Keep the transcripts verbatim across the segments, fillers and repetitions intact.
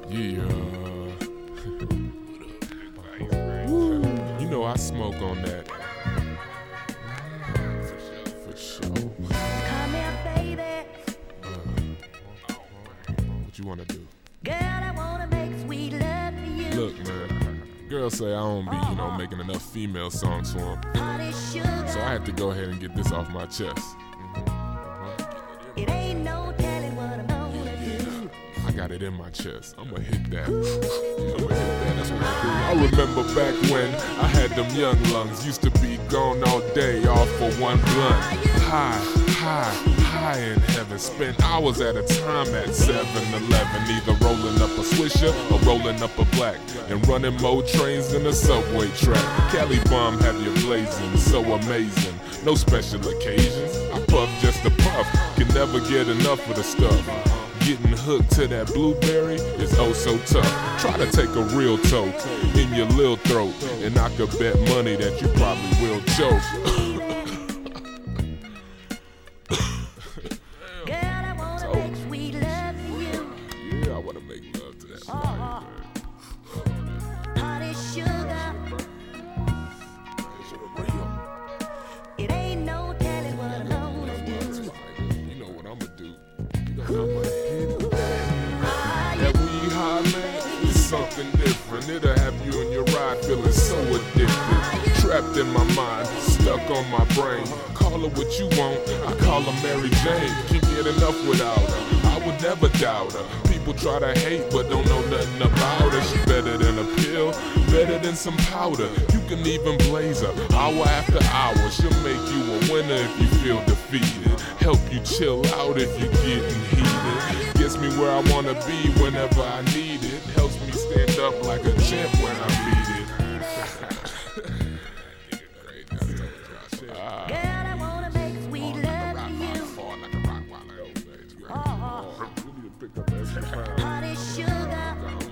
Yeah. You know I smoke on that. For sure. Come here, baby. Uh, what you wanna do? Girl, I wanna make sweet love to you. Look, man. Girls say I don't be, you know, making enough female songs for them. Honey sugar. So I had to go ahead and get this off my chest. It ain't no telling what I'm gonna do. I got it in my chest. I'ma hit that. I'ma hit that. That's what I do. I remember back when I had them young lungs. Used to be gone all day, all for one blunt. High, high, high in heaven. Spent hours at a time at seven eleven. Either rolling up a Swisher or rolling up a black. And running more trains than a subway track. Cali bomb have you blazing, so amazing. No special occasions. I puff just a puff. Can never get enough of the stuff. Getting hooked to that blueberry is oh so tough. Try to take a real toke in your lil throat, and I could bet money that you probably will choke. Girl, I wanna So- make sweet love to you. Yeah, I wanna make love to that. Uh-huh. Honey sugar. It ain't no telling what I'm gonna do. You know what I'ma do. I'ma hit that. That weed high, man, is something different. It'll have you in your ride feeling so addicted. Trapped in my mind, stuck on my brain. Call her what you want, I call her Mary Jane. Can't get enough without her, I would never doubt her. People try to hate but don't know nothing about her. She better than a pill, better than some powder. You can even blaze her, hour after hour. She'll make you a winner if you feel defeated. Help you chill out if you're getting heated. Gets me where I wanna be whenever I need it. Helps me stand up like a champ when I beat it. Girl, I wanna make sweet love to you. Uh-huh. Honey sugar.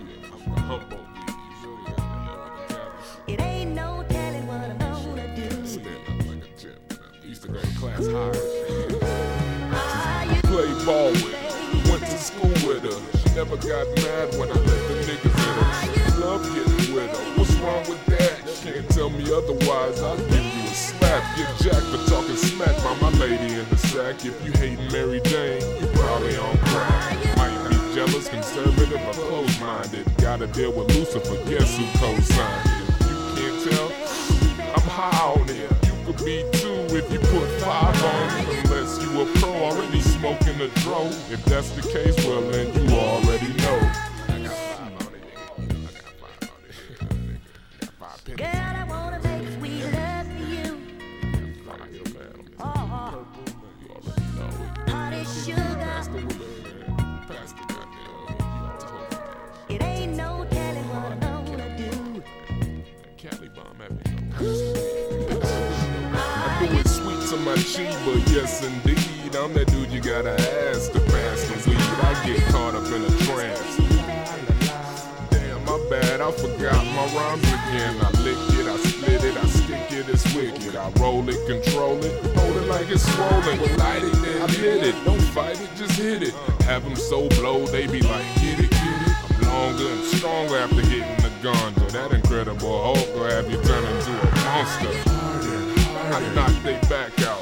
It ain't no telling what I'm gonna do. Used to go to class high. Ah, you Played ball with her, went to school with her. She never got mad when I let the niggas hit her. Love getting with her, what's wrong with that? You can't tell me otherwise, I'll give you a slap. Get jacked for talking smack by my lady in the sack. If you hating Mary Jane, you probably on crack. Might be jealous, conservative, or close-minded. Gotta deal with Lucifer, guess who co-signed it? You can't tell, I'm high on it. You could be two if you put five on it. Unless you a pro already smoking a dro. If that's the case, well then you already know. girl, I wanna make sweet love to you. Uh-huh. Honey sugar. It ain't no telling what I'm gonna do. Cali bomb at me. I do it sweet to my Chiba, yes indeed. I'm that dude you gotta ask to pass the weed. I get caught up in a trance. Damn, my bad, I forgot my rhymes again. I lick it, I split it, I stick it, it's wicked. I roll it, control it, hold it like it's swollen. With lighting, then I hit it. Don't fight it, just hit it. Have them so blow, they be like, get it, get it. I'm longer and stronger after hitting the ganja. That incredible Hulk will have you turn into a monster. I knock they back out.